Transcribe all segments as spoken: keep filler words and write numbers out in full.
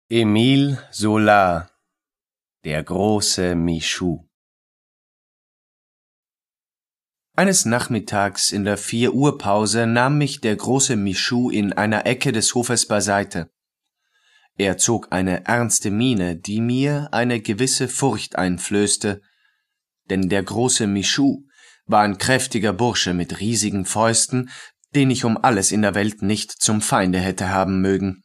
Émile Zola, der große Michu. Eines Nachmittags in der Vier-Uhr-Pause nahm mich der große Michu in einer Ecke des Hofes beiseite. Er zog eine ernste Miene, die mir eine gewisse Furcht einflößte, denn der große Michu war ein kräftiger Bursche mit riesigen Fäusten, den ich um alles in der Welt nicht zum Feinde hätte haben mögen.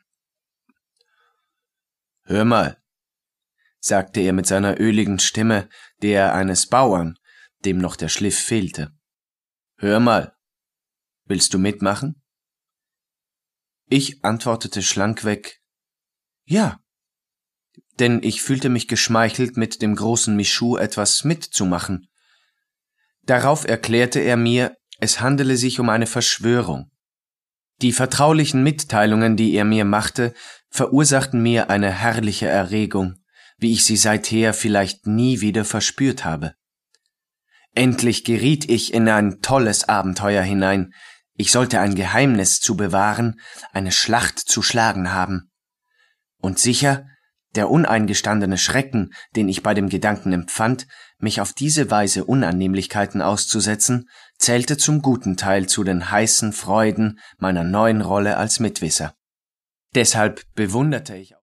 »Hör mal«, sagte er mit seiner öligen Stimme, der eines Bauern, dem noch der Schliff fehlte. »Hör mal, willst du mitmachen?« Ich antwortete schlankweg, »Ja«, denn ich fühlte mich geschmeichelt, mit dem großen Michu etwas mitzumachen. Darauf erklärte er mir, es handele sich um eine Verschwörung. Die vertraulichen Mitteilungen, die er mir machte, verursachten mir eine herrliche Erregung, wie ich sie seither vielleicht nie wieder verspürt habe. Endlich geriet ich in ein tolles Abenteuer hinein. Ich sollte ein Geheimnis zu bewahren, eine Schlacht zu schlagen haben. Und sicher, der uneingestandene Schrecken, den ich bei dem Gedanken empfand, mich auf diese Weise Unannehmlichkeiten auszusetzen, zählte zum guten Teil zu den heißen Freuden meiner neuen Rolle als Mitwisser. Deshalb bewunderte ich